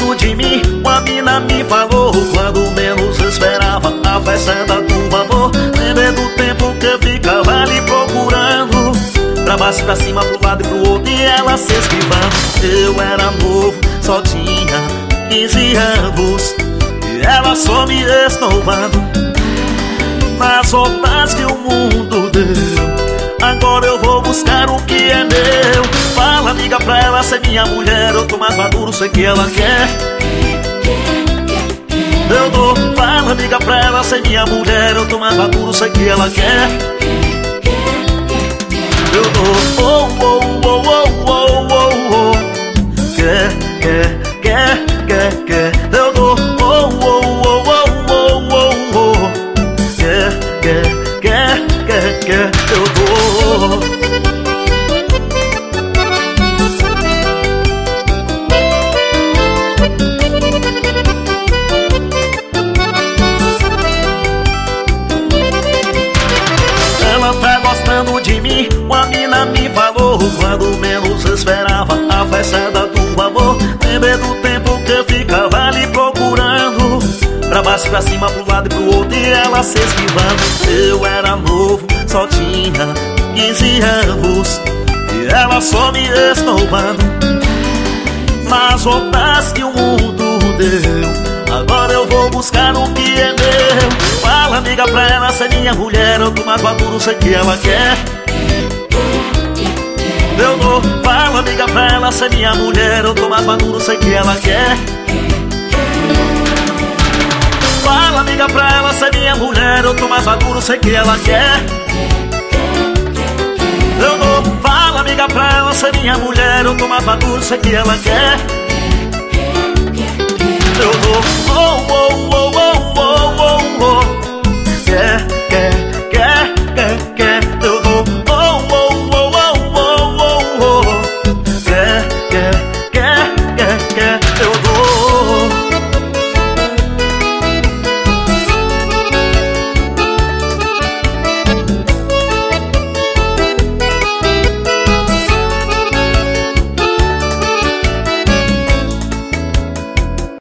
gostando de mim, uma mina me falou. Quando menos esperava, a festa da do amor. Lembrei do tempo que eu ficava ali procurando, pra baixo, pra cima, pro lado e pro outro, e ela se esquivando. Eu era novo, só tinha 15 anos, e ela só me esnovando. Nas voltas que o mundo deu, agora eu vou buscar o que é meu. Fala, amiga, pra ela ser minha mulher. Eu tô mais maduro, sei que ela quer. Eu dou, fala, amiga, pra ela ser minha mulher. Eu tô mais maduro, sei que ela quer. Eu dou, oh, oh, oh, oh, oh, oh, oh. Quer. Eu dou, oh, oh, oh, oh, oh, oh, oh. Quer. Eu dou. Ela tá gostando de mim, uma mina me falou. Quando menos esperava, a festa da do amor. Lembrei do tempo que eu ficava ali procurando, pra baixo, pra cima, pro lado e pro outro, e ela se esquivando. Eu era novo, só tinha 15 anos, e ela só me esnovando. Nas voltas que o mundo deu, agora eu vou buscar o que é meu. Fala, amiga, pra ela ser minha mulher. Eu tô mais maduro, sei que ela quer. Eu dou, fala, amiga, pra ela ser minha mulher. Eu tô mais maduro, sei que ela quer. Fala, amiga, pra ela ser minha mulher. Eu tô mais maduro, sei que ela quer. Eu dou, fala, amiga, pra ela ser minha mulher. Eu tô mais maduro, sei que ela quer. Eu dou, oh, oh,